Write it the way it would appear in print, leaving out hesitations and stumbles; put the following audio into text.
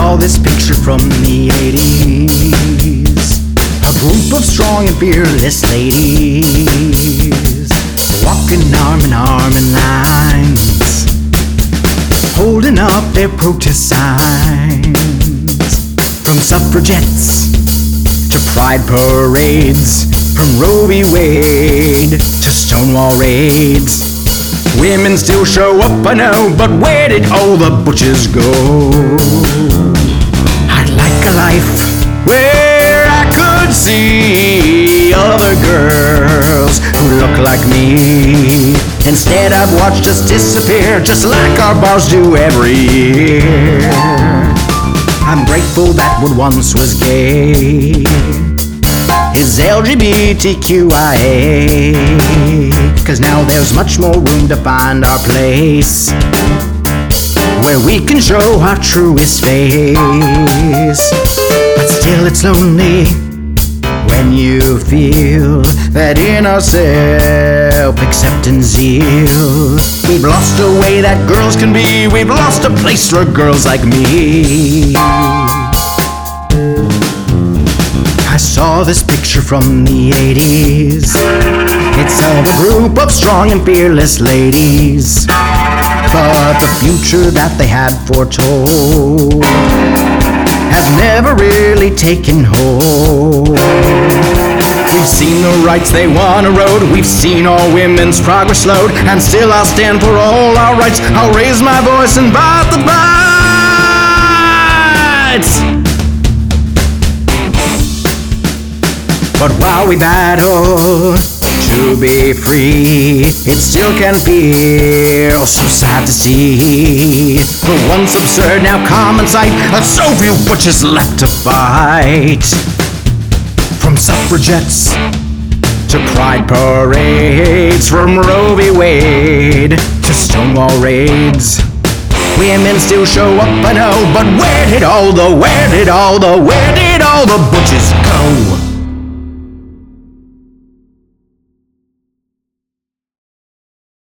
saw this picture from the 80s. A group of strong and fearless ladies, walking arm in arm in lines, holding up their protest signs. From suffragettes to pride parades, from Roe v. Wade to Stonewall raids, women still show up, I know, but where did all the butches go? I'd like a life where I could see other girls who look like me. Instead I've watched us disappear, just like our bars do every year. I'm grateful that what once was gay is LGBTQIA, 'cause now there's much more room to find our place, where we can show our truest face. But still it's lonely when you feel that inner self-acceptance zeal. We've lost a way that girls can be, we've lost a place for girls like me. I saw this picture from the 80s. It's of a group of strong and fearless ladies, but the future that they had foretold has never really taken hold. We've seen the rights they want to erode, we've seen all women's progress slowed, and still I'll stand for all our rights. I'll raise my voice and fight the fights. But while we battle to be free, it still can feel so sad to see the once absurd, now common sight of so few butches left to fight. From suffragettes to pride parades, from Roe v. Wade to Stonewall raids, women still show up, I know, but where did all the butches go?